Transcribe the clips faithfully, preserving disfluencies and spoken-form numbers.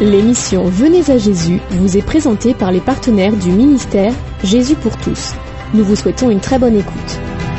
L'émission Venez à Jésus vous est présentée par les partenaires du ministère Jésus pour tous. Nous vous souhaitons une très bonne écoute.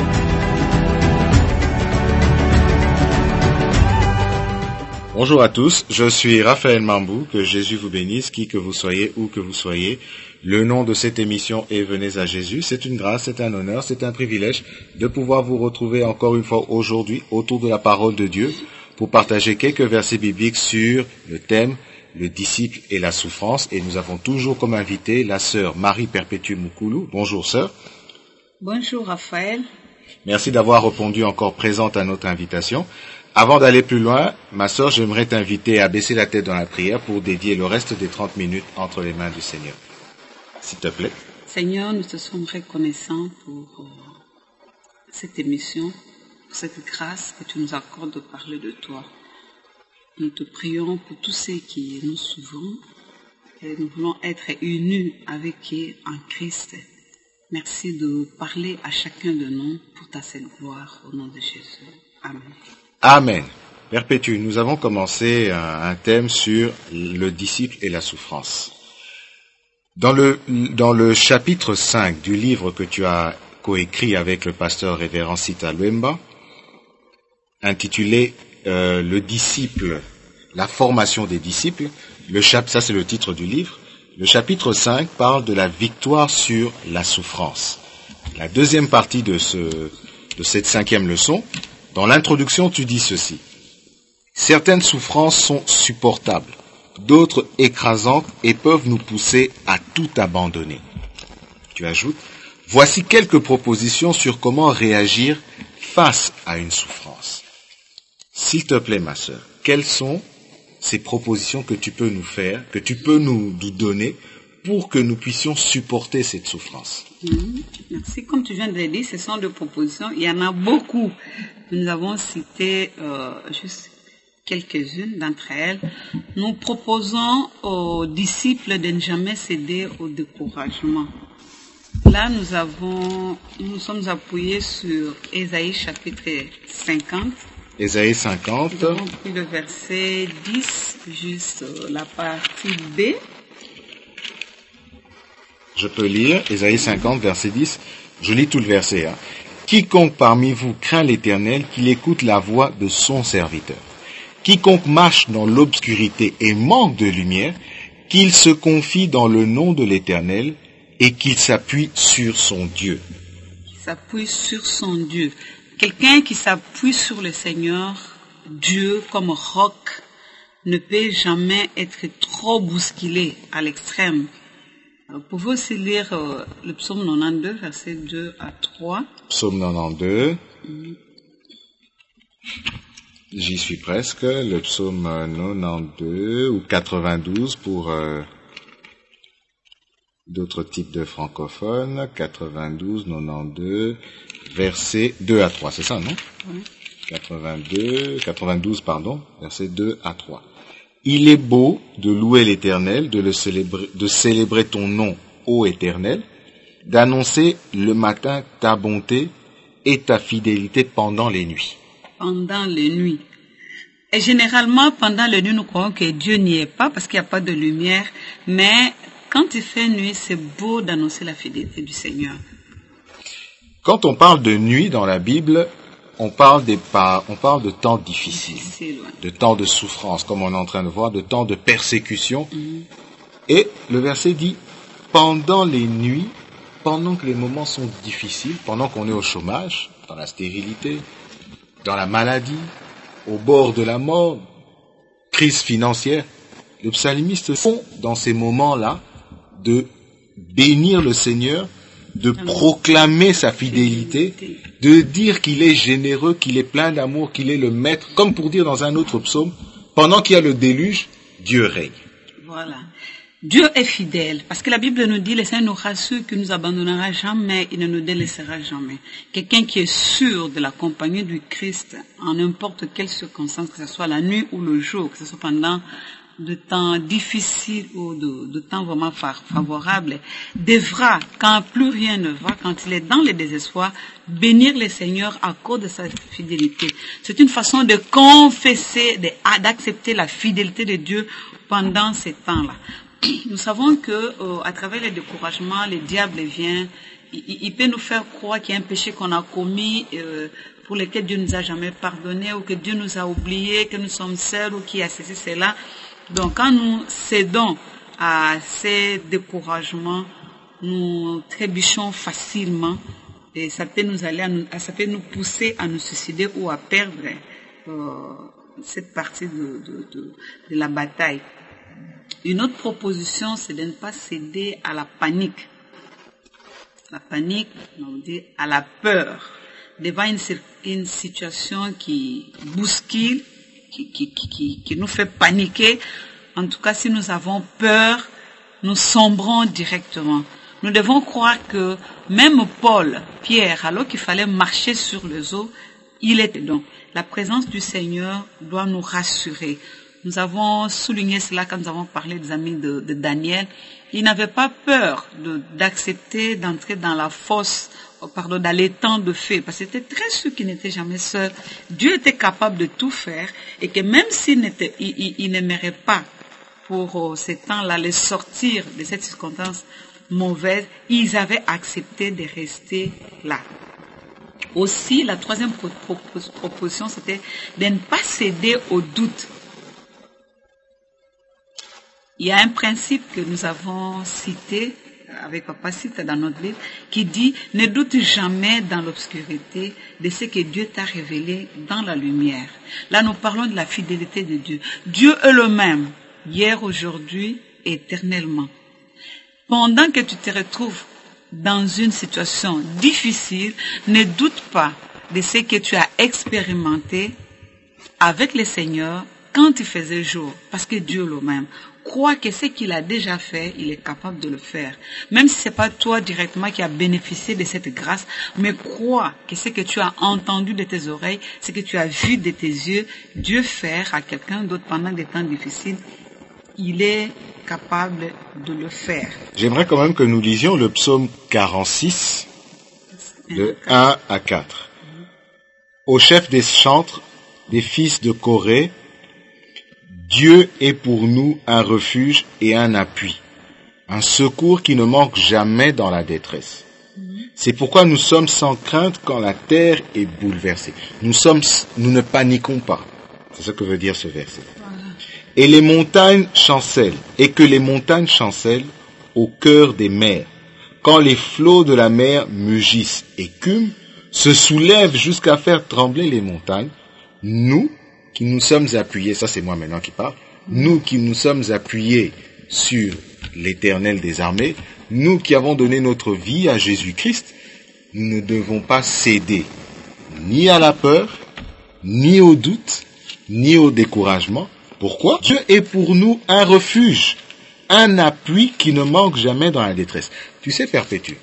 Bonjour à tous, je suis Raphaël Mambou, que Jésus vous bénisse, qui que vous soyez, où que vous soyez. Le nom de cette émission est Venez à Jésus. C'est une grâce, c'est un honneur, c'est un privilège de pouvoir vous retrouver encore une fois aujourd'hui autour de la parole de Dieu pour partager quelques versets bibliques sur le thème le disciple et la souffrance. Et nous avons toujours comme invité la sœur Marie Perpétue Moukoulou. Bonjour sœur. Bonjour Raphaël. Merci d'avoir répondu encore présente à notre invitation. Avant d'aller plus loin, ma sœur, j'aimerais t'inviter à baisser la tête dans la prière pour dédier le reste des trente minutes entre les mains du Seigneur. S'il te plaît. Seigneur, nous te sommes reconnaissants pour euh, cette émission, pour cette grâce que tu nous accordes de parler de toi. Nous te prions pour tous ceux qui nous suivent et nous voulons être unis avec eux en Christ. Merci de parler à chacun de nous pour ta sainte gloire au nom de Jésus. Amen. Amen. Perpétue, nous avons commencé un, un thème sur le disciple et la souffrance. Dans le, dans le chapitre cinq du livre que tu as coécrit avec le pasteur révérend Sita Lwemba, intitulé euh, Le disciple, la formation des disciples, le chap, ça c'est le titre du livre, le chapitre cinq parle de la victoire sur la souffrance. La deuxième partie de, ce, de cette cinquième leçon, dans l'introduction, tu dis ceci. Certaines souffrances sont supportables, d'autres écrasantes et peuvent nous pousser à tout abandonner. Tu ajoutes, voici quelques propositions sur comment réagir face à une souffrance. S'il te plaît, ma sœur, quelles sont ces propositions que tu peux nous faire, que tu peux nous, nous donner pour que nous puissions supporter cette souffrance? Mmh, merci. Comme tu viens de le dire, ce sont des propositions. Il y en a beaucoup. Nous avons cité euh, juste quelques-unes d'entre elles. Nous proposons aux disciples de ne jamais céder au découragement. Là, nous avons, nous sommes appuyés sur Ésaïe chapitre cinquante. Ésaïe cinquante. Nous avons pris le verset dix, juste la partie B. Je peux lire Ésaïe cinquante, verset dix. Je lis tout le verset. Hein. Quiconque parmi vous craint l'Éternel, qu'il écoute la voix de son serviteur. Quiconque marche dans l'obscurité et manque de lumière, qu'il se confie dans le nom de l'Éternel et qu'il s'appuie sur son Dieu. Qu'il s'appuie sur son Dieu. Quelqu'un qui s'appuie sur le Seigneur, Dieu comme roc, ne peut jamais être trop bousculé à l'extrême. Vous pouvez aussi lire euh, le psaume quatre-vingt-douze, versets deux à trois. Psaume quatre-vingt-douze. Mmh. J'y suis presque. Le psaume quatre-vingt-douze ou quatre-vingt-douze pour euh, d'autres types de francophones. quatre-vingt-douze, quatre-vingt-douze, versets deux à trois. C'est ça, non? Oui. quatre-vingt-deux, quatre-vingt-douze, pardon, versets deux à trois. Il est beau de louer l'Éternel, de le célébrer, de célébrer ton nom, ô Éternel, d'annoncer le matin ta bonté et ta fidélité pendant les nuits. Pendant les nuits. Et généralement, pendant les nuits, nous croyons que Dieu n'y est pas parce qu'il n'y a pas de lumière. Mais quand il fait nuit, c'est beau d'annoncer la fidélité du Seigneur. Quand on parle de nuit dans la Bible, on parle, des par, on parle de temps difficiles, Difficile, ouais. de temps de souffrance, comme on est en train de voir, de temps de persécution. Mm-hmm. Et le verset dit, pendant les nuits, pendant que les moments sont difficiles, pendant qu'on est au chômage, dans la stérilité, dans la maladie, au bord de la mort, crise financière, les psalmistes font dans ces moments-là de bénir le Seigneur, de proclamer sa fidélité, de dire qu'il est généreux, qu'il est plein d'amour, qu'il est le maître, comme pour dire dans un autre psaume, pendant qu'il y a le déluge, Dieu règne. Voilà. Dieu est fidèle, parce que la Bible nous dit, le Seigneur nous rassure qu'il ne nous abandonnera jamais, il ne nous délaissera jamais. Quelqu'un qui est sûr de la compagnie du Christ, en n'importe quelle circonstance, que ce soit la nuit ou le jour, que ce soit pendant de temps difficiles ou de, de temps vraiment favorables, devra, quand plus rien ne va, quand il est dans le désespoir, bénir le Seigneur à cause de sa fidélité. C'est une façon de confesser, de, d'accepter la fidélité de Dieu pendant ces temps-là. Nous savons que euh, à travers les découragements, le diable vient, il, il peut nous faire croire qu'il y a un péché qu'on a commis, euh, pour lequel Dieu nous a jamais pardonné, ou que Dieu nous a oubliés, que nous sommes seuls, ou qu'il y a ceci, cela. Donc, quand nous cédons à ces découragements, nous trébuchons facilement et ça peut nous aller, à nous, ça peut nous pousser à nous suicider ou à perdre euh, cette partie de, de, de, de la bataille. Une autre proposition, c'est de ne pas céder à la panique. La panique, on dit à la peur devant une, une situation qui bouscule, Qui, qui, qui, qui nous fait paniquer. En tout cas, si nous avons peur, nous sombrons directement. Nous devons croire que même Paul, Pierre, alors qu'il fallait marcher sur les eaux, il était donc. La présence du Seigneur doit nous rassurer. Nous avons souligné cela quand nous avons parlé des amis de, de Daniel. Il n'avait pas peur de, d'accepter d'entrer dans la fosse, pardon, dans l'étang de feu, parce qu'il était très sûr qu'il n'était jamais seul. Dieu était capable de tout faire, et que même s'il n'était, il, il, il n'aimerait pas pour euh, ces temps-là les sortir de cette circonstance mauvaise, ils avaient accepté de rester là. Aussi, la troisième pro- pro- proposition, c'était de ne pas céder au doute. Il y a un principe que nous avons cité avec Papa Cite dans notre livre, qui dit « Ne doute jamais dans l'obscurité de ce que Dieu t'a révélé dans la lumière ». Là, nous parlons de la fidélité de Dieu. Dieu est le même, hier, aujourd'hui, éternellement. Pendant que tu te retrouves dans une situation difficile, ne doute pas de ce que tu as expérimenté avec le Seigneur quand il faisait jour, parce que Dieu est le même. Crois que ce qu'il a déjà fait, il est capable de le faire. Même si ce n'est pas toi directement qui as bénéficié de cette grâce, mais crois que ce que tu as entendu de tes oreilles, ce que tu as vu de tes yeux, Dieu faire à quelqu'un d'autre pendant des temps difficiles, il est capable de le faire. J'aimerais quand même que nous lisions le psaume quarante-six, de un à quatre. Au chef des chantres, des fils de Corée, Dieu est pour nous un refuge et un appui, un secours qui ne manque jamais dans la détresse. C'est pourquoi nous sommes sans crainte quand la terre est bouleversée. Nous sommes, nous ne paniquons pas. C'est ce que veut dire ce verset. Et les montagnes chancellent, et que les montagnes chancellent au cœur des mers. Quand les flots de la mer mugissent et cument, se soulèvent jusqu'à faire trembler les montagnes, nous, qui nous sommes appuyés, ça c'est moi maintenant qui parle, nous qui nous sommes appuyés sur l'Éternel des armées, nous qui avons donné notre vie à Jésus-Christ, nous ne devons pas céder ni à la peur, ni au doute, ni au découragement. Pourquoi? Dieu est pour nous un refuge, un appui qui ne manque jamais dans la détresse. Tu sais, Perpétue,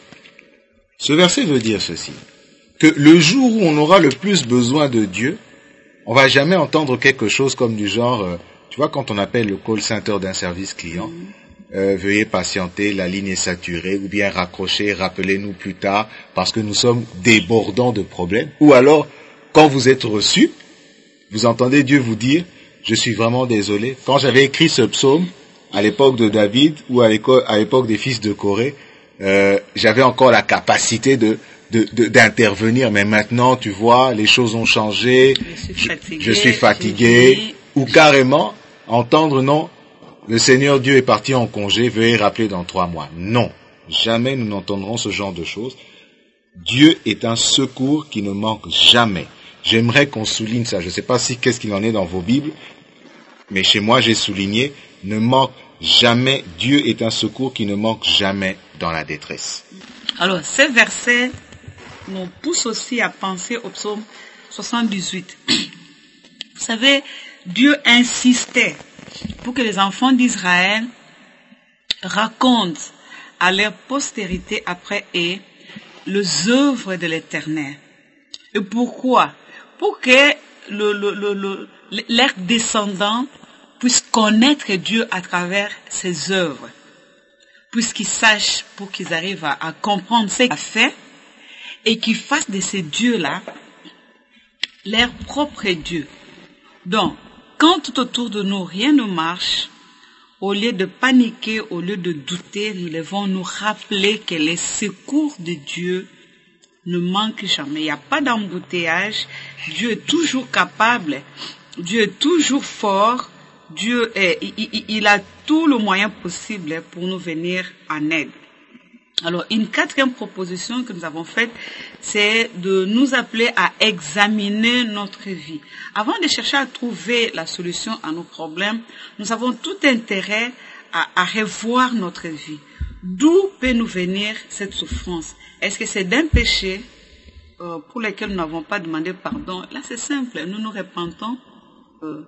ce verset veut dire ceci, que le jour où on aura le plus besoin de Dieu, on va jamais entendre quelque chose comme du genre, euh, tu vois, quand on appelle le call center d'un service client, euh, veuillez patienter, la ligne est saturée, ou bien raccrocher, rappelez-nous plus tard, parce que nous sommes débordants de problèmes. Ou alors, quand vous êtes reçu, vous entendez Dieu vous dire, je suis vraiment désolé. Quand j'avais écrit ce psaume, à l'époque de David, ou à l'époque des fils de Corée, euh, j'avais encore la capacité de De, de, d'intervenir, mais maintenant, tu vois, les choses ont changé, je suis fatigué, je, je suis fatigué ou carrément, entendre non, le Seigneur Dieu est parti en congé, veuillez rappeler dans trois mois. Non, jamais nous n'entendrons ce genre de choses. Dieu est un secours qui ne manque jamais. J'aimerais qu'on souligne ça, je ne sais pas si qu'est-ce qu'il en est dans vos Bibles, mais chez moi j'ai souligné, ne manque jamais, Dieu est un secours qui ne manque jamais dans la détresse. Alors, ces versets nous pousse aussi à penser au psaume soixante-dix-huit. Vous savez, Dieu insistait pour que les enfants d'Israël racontent à leur postérité après eux les œuvres de l'Éternel. Et pourquoi? Pour que le, le, le, le, leurs descendants puissent connaître Dieu à travers ses œuvres, puisqu'ils sachent, pour qu'ils arrivent à, à comprendre ce qu'il a fait, et qu'ils fassent de ces dieux-là leur propre Dieu. Donc, quand tout autour de nous, rien ne marche, au lieu de paniquer, au lieu de douter, nous devons nous rappeler que les secours de Dieu ne manquent jamais. Il n'y a pas d'embouteillage. Dieu est toujours capable. Dieu est toujours fort. Dieu est, il, il a tout le moyen possible pour nous venir en aide. Alors, une quatrième proposition que nous avons faite, c'est de nous appeler à examiner notre vie. Avant de chercher à trouver la solution à nos problèmes, nous avons tout intérêt à, à revoir notre vie. D'où peut nous venir cette souffrance? Est-ce que c'est d'un péché euh, pour lequel nous n'avons pas demandé pardon? Là, c'est simple, nous nous repentons. Euh,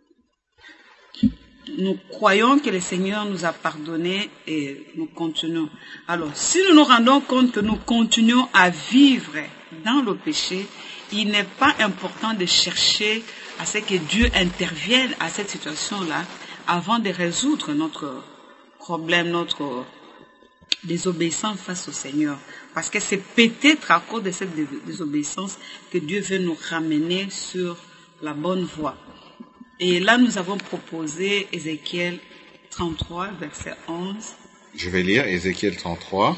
Nous croyons que le Seigneur nous a pardonné et nous continuons. Alors, si nous nous rendons compte que nous continuons à vivre dans le péché, il n'est pas important de chercher à ce que Dieu intervienne à cette situation-là avant de résoudre notre problème, notre désobéissance face au Seigneur. Parce que c'est peut-être à cause de cette désobéissance que Dieu veut nous ramener sur la bonne voie. Et là, nous avons proposé Ézéchiel trente-trois, verset onze. Je vais lire Ézéchiel trente-trois,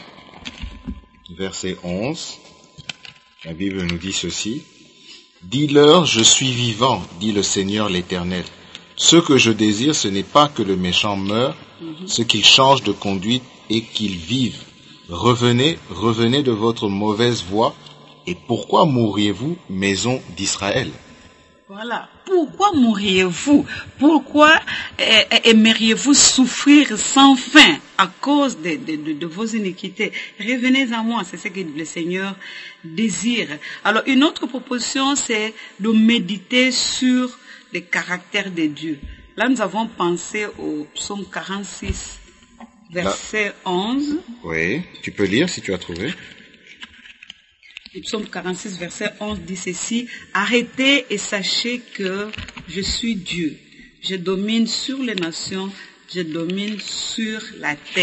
verset onze. La Bible nous dit ceci. « Dis-leur, je suis vivant, dit le Seigneur l'Éternel. Ce que je désire, ce n'est pas que le méchant meure, mm-hmm. ce qu'il change de conduite et qu'il vive. Revenez, revenez de votre mauvaise voie. Et pourquoi mourriez-vous, maison d'Israël ?» Voilà. Pourquoi mourriez-vous? Pourquoi euh, aimeriez-vous souffrir sans fin à cause de, de, de, de vos iniquités? Revenez à moi, c'est ce que le Seigneur désire. Alors, une autre proposition, c'est de méditer sur le caractère de Dieu. Là, nous avons pensé au psaume quarante-six, verset Là. onze. Oui, tu peux lire si tu as trouvé. Le psaume quarante-six, verset onze dit ceci, « Arrêtez et sachez que je suis Dieu. Je domine sur les nations, je domine sur la terre. »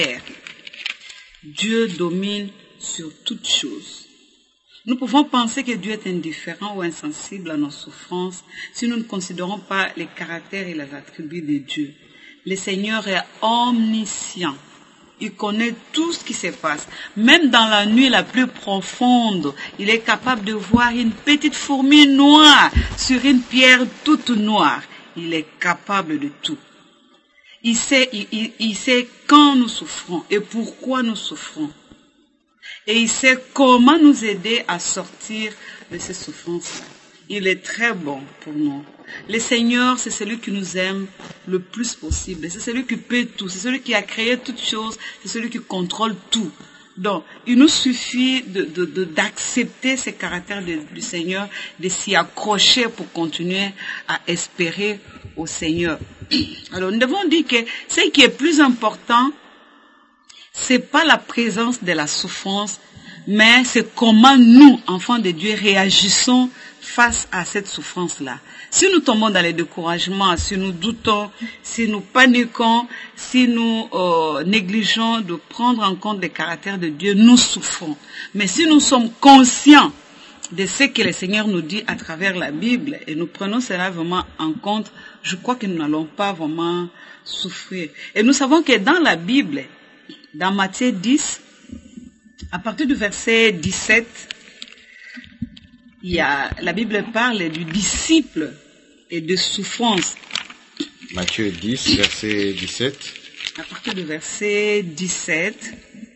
Dieu domine sur toutes choses. Nous pouvons penser que Dieu est indifférent ou insensible à nos souffrances si nous ne considérons pas les caractères et les attributs de Dieu. Le Seigneur est omniscient. Il connaît tout ce qui se passe. Même dans la nuit la plus profonde, il est capable de voir une petite fourmi noire sur une pierre toute noire. Il est capable de tout. Il sait, il, il, il sait quand nous souffrons et pourquoi nous souffrons. Et il sait comment nous aider à sortir de ces souffrances-là. Il est très bon pour nous. Le Seigneur, c'est celui qui nous aime le plus possible. C'est celui qui peut tout. C'est celui qui a créé toutes choses. C'est celui qui contrôle tout. Donc, il nous suffit de, de, de, d'accepter ces caractères de, du Seigneur, de s'y accrocher pour continuer à espérer au Seigneur. Alors, nous devons dire que ce qui est plus important, c'est pas la présence de la souffrance, mais c'est comment nous, enfants de Dieu, réagissons face à cette souffrance-là. Si nous tombons dans les découragements, si nous doutons, si nous paniquons, si nous euh, négligeons de prendre en compte les caractères de Dieu, nous souffrons. Mais si nous sommes conscients de ce que le Seigneur nous dit à travers la Bible et nous prenons cela vraiment en compte, je crois que nous n'allons pas vraiment souffrir. Et nous savons que dans la Bible, dans Matthieu dix, à partir du verset dix-sept, il y a, la Bible parle du disciple et de souffrance. Matthieu dix, verset dix-sept. À partir du verset dix-sept.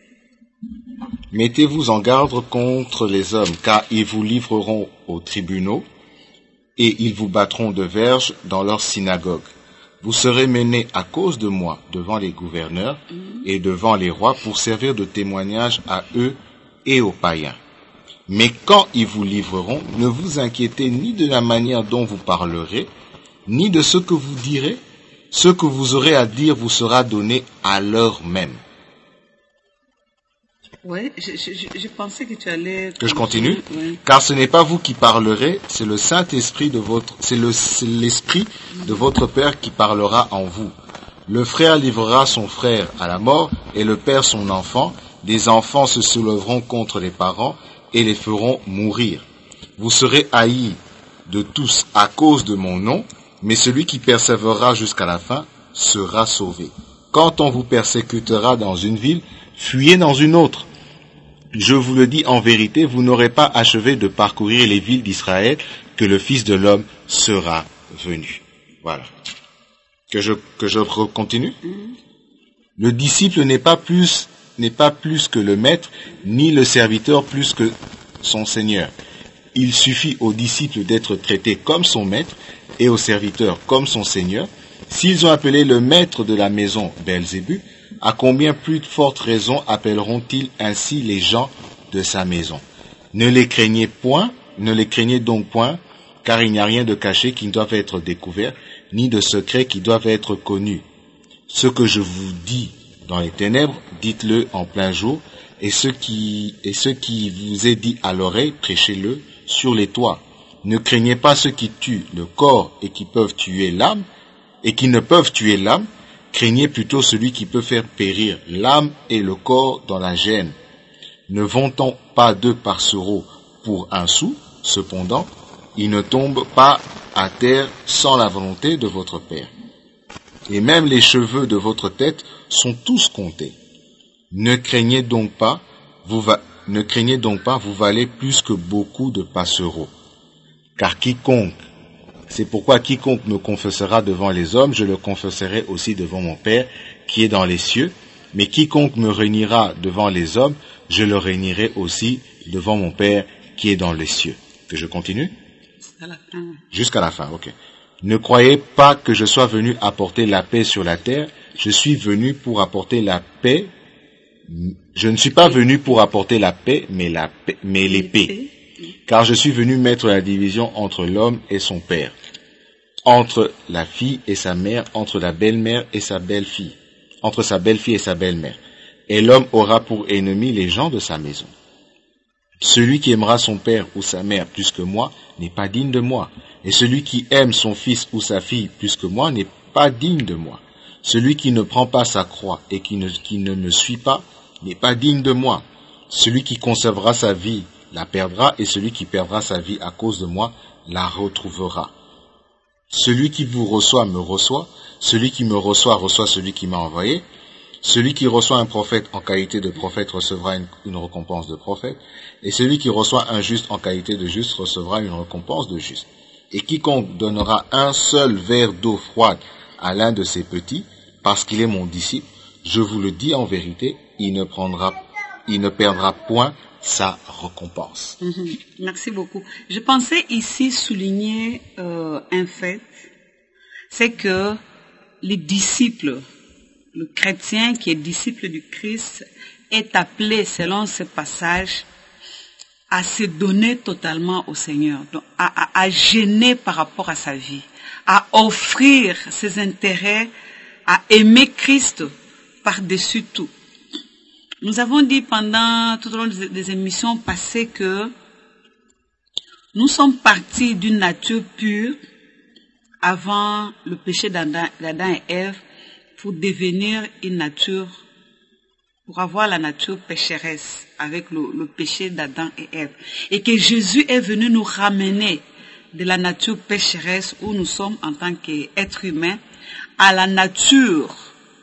Mettez-vous en garde contre les hommes, car ils vous livreront aux tribunaux et ils vous battront de verges dans leurs synagogues. Vous serez menés à cause de moi devant les gouverneurs et devant les rois pour servir de témoignage à eux et aux païens. Mais quand ils vous livreront, ne vous inquiétez ni de la manière dont vous parlerez, ni de ce que vous direz. Ce que vous aurez à dire vous sera donné à l'heure même. Oui, je, je, je pensais que tu allais... Que je continue? Oui. Car ce n'est pas vous qui parlerez, c'est le Saint-Esprit de votre, c'est le, c'est l'Esprit de votre Père qui parlera en vous. Le frère livrera son frère à la mort et le père son enfant. Des enfants se soulèveront contre les parents et les feront mourir. Vous serez haïs de tous à cause de mon nom, mais celui qui persévérera jusqu'à la fin sera sauvé. Quand on vous persécutera dans une ville, fuyez dans une autre. Je vous le dis en vérité, vous n'aurez pas achevé de parcourir les villes d'Israël que le Fils de l'homme sera venu. Voilà. Que je, que je continue? Le disciple n'est pas plus, n'est pas plus que le maître, ni le serviteur plus que son Seigneur. Il suffit au disciple d'être traité comme son maître et au serviteur comme son Seigneur. S'ils ont appelé le maître de la maison Belzébuth, à combien plus de fortes raisons appelleront-ils ainsi les gens de sa maison? Ne les craignez point, ne les craignez donc point, car il n'y a rien de caché qui ne doive être découvert, ni de secret qui doivent être connus. Ce que je vous dis dans les ténèbres, dites-le en plein jour, et ce qui, et ce qui vous est dit à l'oreille, prêchez-le sur les toits. Ne craignez pas ceux qui tuent le corps et qui peuvent tuer l'âme, et qui ne peuvent tuer l'âme, craignez plutôt celui qui peut faire périr l'âme et le corps dans la gêne. Ne vend-on pas deux passereaux pour un sou, cependant, ils ne tombent pas à terre sans la volonté de votre Père. Et même les cheveux de votre tête sont tous comptés. Ne craignez donc pas, vous va, ne craignez donc pas, vous valez plus que beaucoup de passereaux. Car quiconque, c'est pourquoi quiconque me confessera devant les hommes, je le confesserai aussi devant mon Père qui est dans les cieux. Mais quiconque me réunira devant les hommes, je le réunirai aussi devant mon Père qui est dans les cieux. Que je continue? Jusqu'à la fin. Jusqu'à la fin, ok. Ne croyez pas que je sois venu apporter la paix sur la terre. Je suis venu pour apporter la paix. Je ne suis pas venu pour apporter la paix, mais la paix, mais l'épée. Car je suis venu mettre la division entre l'homme et son père, entre la fille et sa mère, entre la belle-mère et sa belle-fille, entre sa belle-fille et sa belle-mère. Et l'homme aura pour ennemi les gens de sa maison. Celui qui aimera son père ou sa mère plus que moi n'est pas digne de moi. Et celui qui aime son fils ou sa fille plus que moi n'est pas digne de moi. Celui qui ne prend pas sa croix et qui ne, qui ne me suit pas n'est pas digne de moi. Celui qui conservera sa vie la perdra, et celui qui perdra sa vie à cause de moi la retrouvera. Celui qui vous reçoit me reçoit, celui qui me reçoit reçoit celui qui m'a envoyé. Celui qui reçoit un prophète en qualité de prophète recevra une, une récompense de prophète, et celui qui reçoit un juste en qualité de juste recevra une récompense de juste. Et quiconque donnera un seul verre d'eau froide à l'un de ses petits, parce qu'il est mon disciple, je vous le dis en vérité, il ne prendra, il ne perdra point sa récompense. Mm-hmm. Merci beaucoup. Je pensais ici souligner euh, un fait, c'est que les disciples, le chrétien qui est disciple du Christ est appelé, selon ce passage, à se donner totalement au Seigneur, donc à, à, à gêner par rapport à sa vie, à offrir ses intérêts, à aimer Christ par-dessus tout. Nous avons dit pendant tout au long des, des émissions passées que nous sommes partis d'une nature pure avant le péché d'Adam, d'Adam et Ève pour devenir une nature, pour avoir la nature pécheresse avec le, le péché d'Adam et Ève. Et que Jésus est venu nous ramener de la nature pécheresse où nous sommes en tant qu'êtres humains à la nature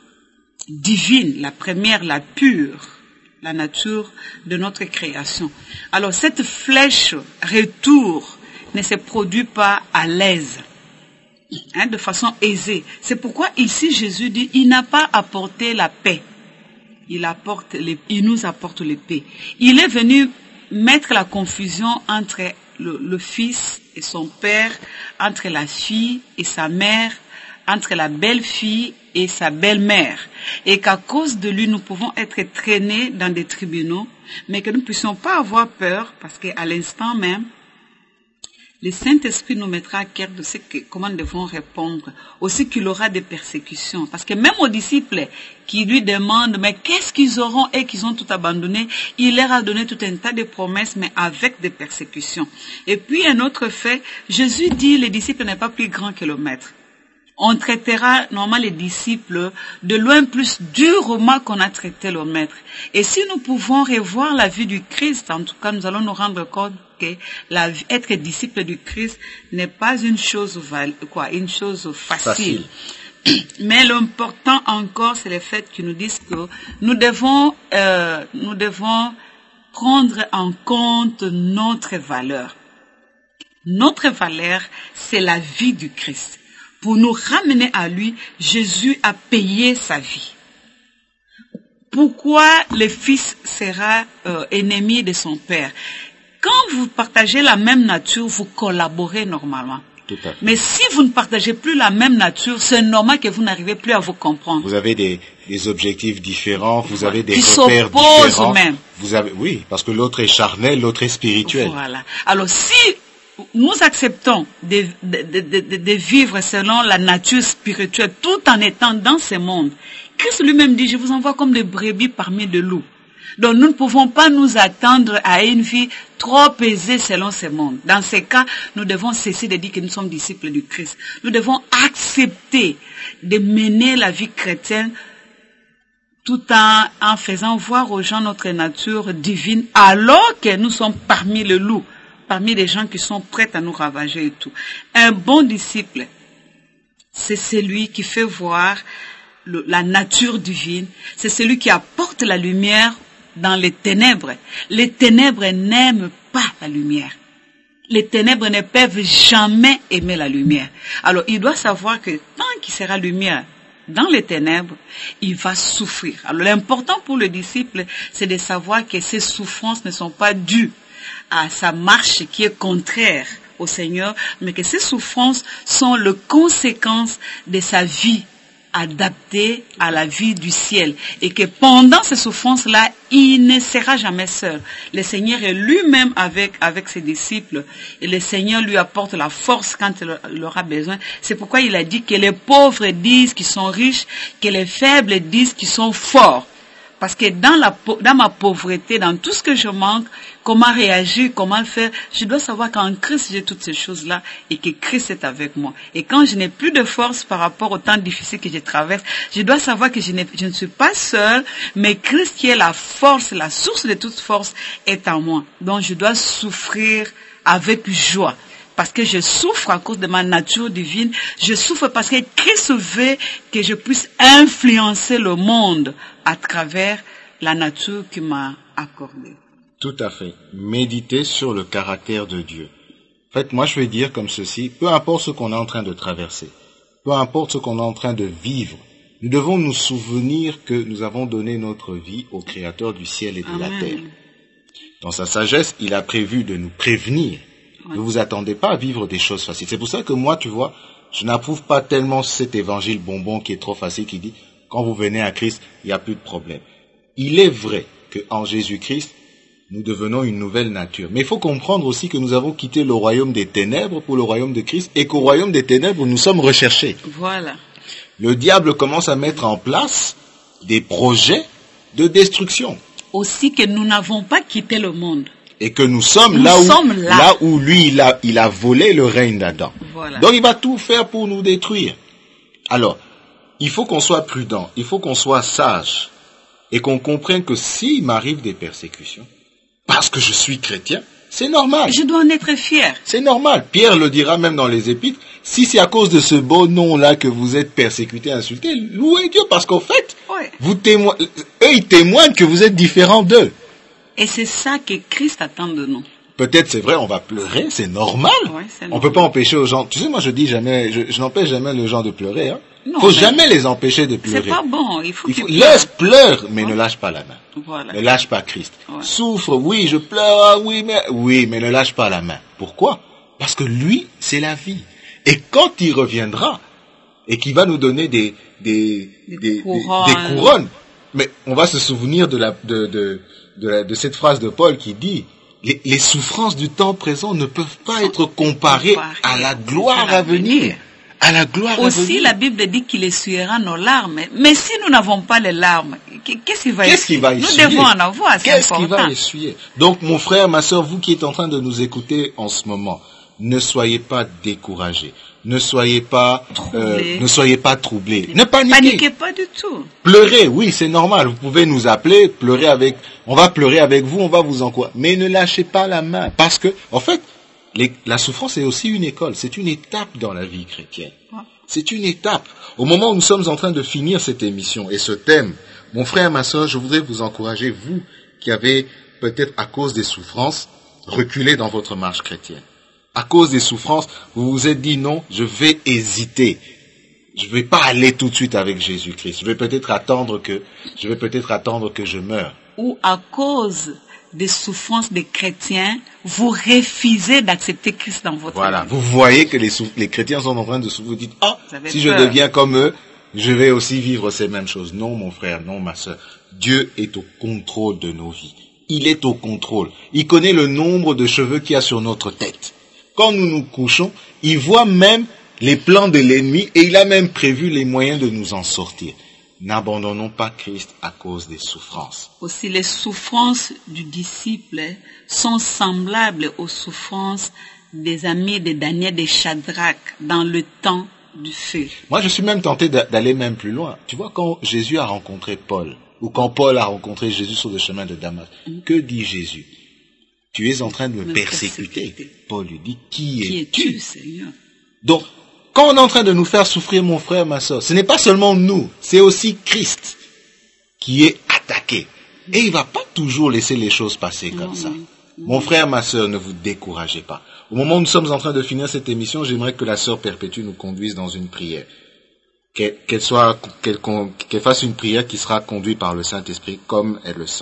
divine, la première, la pure, la nature de notre création. Alors cette flèche retour ne se produit pas à l'aise, hein, de façon aisée. C'est pourquoi ici Jésus dit, il n'a pas apporté la paix, il apporte les, il nous apporte la paix. Il est venu mettre la confusion entre le, le fils et son père, entre la fille et sa mère, entre la belle-fille et sa belle-mère, et qu'à cause de lui, nous pouvons être traînés dans des tribunaux, mais que nous ne puissions pas avoir peur, parce qu'à l'instant même, le Saint-Esprit nous mettra à cœur de ce que, comment nous devons répondre. Aussi qu'il aura des persécutions. Parce que même aux disciples qui lui demandent, mais qu'est-ce qu'ils auront et qu'ils ont tout abandonné, il leur a donné tout un tas de promesses, mais avec des persécutions. Et puis un autre fait, Jésus dit, le disciple n'est pas plus grand que le maître. On traitera normalement les disciples de loin plus durement qu'on a traité le maître. Et si nous pouvons revoir la vie du Christ, en tout cas nous allons nous rendre compte que la, être disciple du Christ n'est pas une chose, quoi, une chose facile. facile. Mais l'important encore, c'est le fait qu'ils nous disent que nous devons, euh, nous devons prendre en compte notre valeur. Notre valeur, c'est la vie du Christ. Pour nous ramener à lui, Jésus a payé sa vie. Pourquoi le fils sera euh, ennemi de son père? Quand vous partagez la même nature, vous collaborez normalement. Tout à fait. Mais si vous ne partagez plus la même nature, c'est normal que vous n'arrivez plus à vous comprendre. Vous avez des, des objectifs différents, vous avez des qui repères s'opposent différents. Même. Vous avez, oui, parce que l'autre est charnel, l'autre est spirituel. Voilà. Alors si nous acceptons de, de, de, de, de vivre selon la nature spirituelle tout en étant dans ce monde, Christ lui-même dit, je vous envoie comme des brebis parmi des loups. Donc nous ne pouvons pas nous attendre à une vie trop aisée selon ce monde. Dans ces cas, nous devons cesser de dire que nous sommes disciples du Christ. Nous devons accepter de mener la vie chrétienne tout en, en faisant voir aux gens notre nature divine, alors que nous sommes parmi les loups, parmi les gens qui sont prêts à nous ravager et tout. Un bon disciple, c'est celui qui fait voir le, la nature divine, c'est celui qui apporte la lumière dans les ténèbres. Les ténèbres n'aiment pas la lumière. Les ténèbres ne peuvent jamais aimer la lumière. Alors, il doit savoir que tant qu'il sera lumière dans les ténèbres, il va souffrir. Alors, l'important pour le disciple, c'est de savoir que ces souffrances ne sont pas dues à sa marche qui est contraire au Seigneur, mais que ces souffrances sont les conséquences de sa vie adaptée à la vie du ciel, et que pendant ces souffrances-là, il ne sera jamais seul. Le Seigneur est lui-même avec avec ses disciples, et le Seigneur lui apporte la force quand il aura besoin. C'est pourquoi il a dit que les pauvres disent qu'ils sont riches, que les faibles disent qu'ils sont forts. Parce que dans la dans ma pauvreté, dans tout ce que je manque, comment réagir, comment faire, je dois savoir qu'en Christ j'ai toutes ces choses-là et que Christ est avec moi. Et quand je n'ai plus de force par rapport aux temps difficiles que je traverse, je dois savoir que je, je ne suis pas seule, mais Christ qui est la force, la source de toute force est en moi. Donc je dois souffrir avec joie. Parce que je souffre à cause de ma nature divine, je souffre parce que Christ veut que je puisse influencer le monde à travers la nature qu'il m'a accordée. Tout à fait. Méditer sur le caractère de Dieu. En fait, moi je vais dire comme ceci, peu importe ce qu'on est en train de traverser, peu importe ce qu'on est en train de vivre, nous devons nous souvenir que nous avons donné notre vie au Créateur du ciel et de Amen. La terre. Dans sa sagesse, il a prévu de nous prévenir. Ne vous attendez pas à vivre des choses faciles. C'est pour ça que moi, tu vois, je n'approuve pas tellement cet évangile bonbon qui est trop facile, qui dit, quand vous venez à Christ, il n'y a plus de problème. Il est vrai qu'en Jésus-Christ, nous devenons une nouvelle nature. Mais il faut comprendre aussi que nous avons quitté le royaume des ténèbres pour le royaume de Christ, et qu'au royaume des ténèbres, nous sommes recherchés. Voilà. Le diable commence à mettre en place des projets de destruction. Aussi que nous n'avons pas quitté le monde. Et que nous sommes, nous là, où, sommes là. là où lui, il a, il a volé le règne d'Adam. Voilà. Donc il va tout faire pour nous détruire. Alors, il faut qu'on soit prudent, il faut qu'on soit sage, et qu'on comprenne que s'il m'arrive des persécutions, parce que je suis chrétien, c'est normal. Je dois en être fier. C'est normal. Pierre le dira même dans les Épîtres, si c'est à cause de ce beau nom-là que vous êtes persécuté, insulté, louez Dieu, parce qu'en fait, ouais. vous témo... eux, ils témoignent que vous êtes différents d'eux. Et c'est ça que Christ attend de nous. Peut-être c'est vrai, on va pleurer, c'est normal. Ouais, c'est on normal. peut pas empêcher aux gens. Tu sais, moi je dis jamais, je, je n'empêche jamais les gens de pleurer. Hein. Non, faut jamais les empêcher de pleurer. C'est pas bon. Il faut, il faut qu'ils laisse pleure, mais ouais. ne lâche pas la main. Voilà. Ne lâche pas Christ. Ouais. Souffre, oui, je pleure, ah, oui, mais oui, mais ne lâche pas la main. Pourquoi? Parce que lui, c'est la vie. Et quand il reviendra et qu'il va nous donner des des des, des, couronnes. des, des couronnes, mais on va se souvenir de la de de de, la, de cette phrase de Paul qui dit, les, les souffrances du temps présent ne peuvent pas être comparées à la gloire à venir. À la gloire Aussi, à venir. la Bible dit qu'il essuiera nos larmes. Mais si nous n'avons pas les larmes, qu'est-ce qu'il va Qu'est-ce qu'il va essuyer? Nous devons en avoir, c'est Qu'est-ce important. qu'il va essuyer? Donc, mon frère, ma soeur, vous qui êtes en train de nous écouter en ce moment, ne soyez pas découragés. Ne soyez pas, euh, ne soyez pas troublés. Ne paniquez. Paniquez pas du tout. Pleurez, oui, c'est normal. Vous pouvez nous appeler, pleurer avec, on va pleurer avec vous, on va vous encourager. Mais ne lâchez pas la main. Parce que, en fait, les, la souffrance est aussi une école. C'est une étape dans la vie chrétienne. C'est une étape. Au moment où nous sommes en train de finir cette émission et ce thème, mon frère, ma soeur, je voudrais vous encourager, vous qui avez peut-être à cause des souffrances reculé dans votre marche chrétienne. À cause des souffrances, vous vous êtes dit non, je vais hésiter. Je ne vais pas aller tout de suite avec Jésus-Christ. Je vais peut-être attendre que, je vais peut-être attendre que je meure. Ou à cause des souffrances des chrétiens, vous refusez d'accepter Christ dans votre Voilà. vie. Vous voyez que les, les chrétiens sont en train de souffrir. Vous dites, ah, oh, si peur. je deviens comme eux, je vais aussi vivre ces mêmes choses. Non, mon frère, non, ma sœur. Dieu est au contrôle de nos vies. Il est au contrôle. Il connaît le nombre de cheveux qu'il y a sur notre tête. Quand nous nous couchons, il voit même les plans de l'ennemi et il a même prévu les moyens de nous en sortir. N'abandonnons pas Christ à cause des souffrances. Aussi, les souffrances du disciple sont semblables aux souffrances des amis de Daniel et Shadrach dans le temps du feu. Moi, je suis même tenté d'aller même plus loin. Tu vois, quand Jésus a rencontré Paul, ou quand Paul a rencontré Jésus sur le chemin de Damas, mmh. que dit Jésus? Tu es en train de me, me persécuter. persécuter. Paul lui dit, qui, qui es-tu, es-tu, Seigneur? Donc, quand on est en train de nous faire souffrir, mon frère, ma soeur, ce n'est pas seulement nous, c'est aussi Christ qui est attaqué. Et il ne va pas toujours laisser les choses passer comme non, ça. Non, non. Mon frère, ma soeur, ne vous découragez pas. Au moment où nous sommes en train de finir cette émission, j'aimerais que la sœur Perpétue nous conduise dans une prière. Qu'elle, qu'elle soit, qu'elle, qu'elle fasse une prière qui sera conduite par le Saint-Esprit comme elle le sent.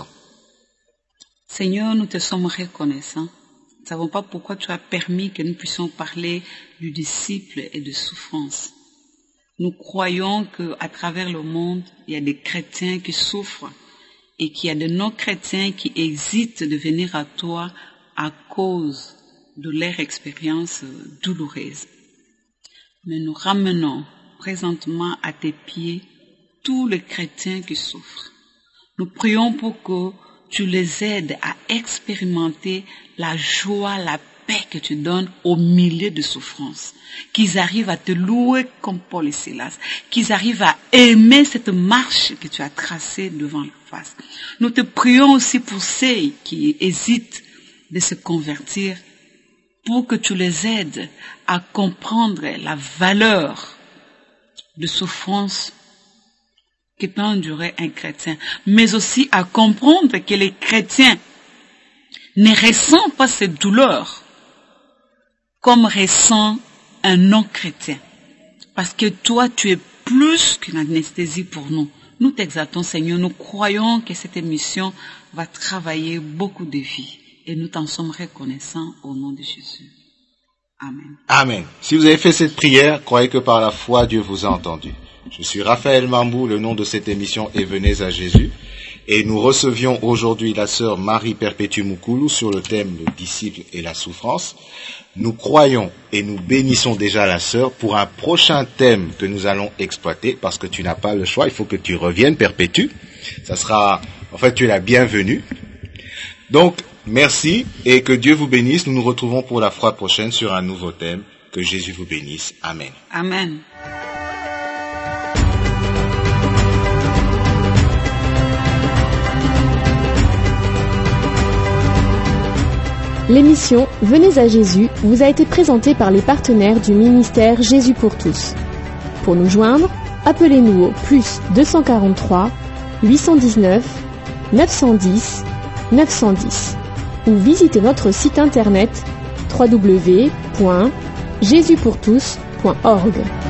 Seigneur, nous te sommes reconnaissants. Nous ne savons pas pourquoi tu as permis que nous puissions parler du disciple et de souffrance. Nous croyons qu'à travers le monde, il y a des chrétiens qui souffrent et qu'il y a de non-chrétiens qui hésitent de venir à toi à cause de leur expérience douloureuse. Mais nous ramenons présentement à tes pieds tous les chrétiens qui souffrent. Nous prions pour que tu les aides à expérimenter la joie, la paix que tu donnes au milieu de souffrances. Qu'ils arrivent à te louer comme Paul et Silas. Qu'ils arrivent à aimer cette marche que tu as tracée devant leur face. Nous te prions aussi pour ceux qui hésitent de se convertir, pour que tu les aides à comprendre la valeur de souffrance que peut endurer un chrétien, mais aussi à comprendre que les chrétiens ne ressentent pas cette douleur comme ressent un non-chrétien. Parce que toi, tu es plus qu'une anesthésie pour nous. Nous t'exaltons, Seigneur. Nous croyons que cette émission va travailler beaucoup de vies. Et nous t'en sommes reconnaissants au nom de Jésus. Amen. Amen. Si vous avez fait cette prière, croyez que par la foi, Dieu vous a entendu. Je suis Raphaël Mambou, le nom de cette émission est Venez à Jésus. Et nous recevions aujourd'hui la sœur Marie Perpétue Moukoulou sur le thème le disciple et la souffrance. Nous croyons et nous bénissons déjà la sœur pour un prochain thème que nous allons exploiter parce que tu n'as pas le choix, il faut que tu reviennes Perpétue. Ça sera, en fait, tu es la bienvenue. Donc, merci et que Dieu vous bénisse. Nous nous retrouvons pour la fois prochaine sur un nouveau thème. Que Jésus vous bénisse. Amen. Amen. L'émission Venez à Jésus vous a été présentée par les partenaires du ministère Jésus pour tous. Pour nous joindre, appelez-nous au plus deux cent quarante-trois huit cent dix-neuf neuf cent dix neuf cent dix ou visitez notre site internet w w w point jésus pour tous point org.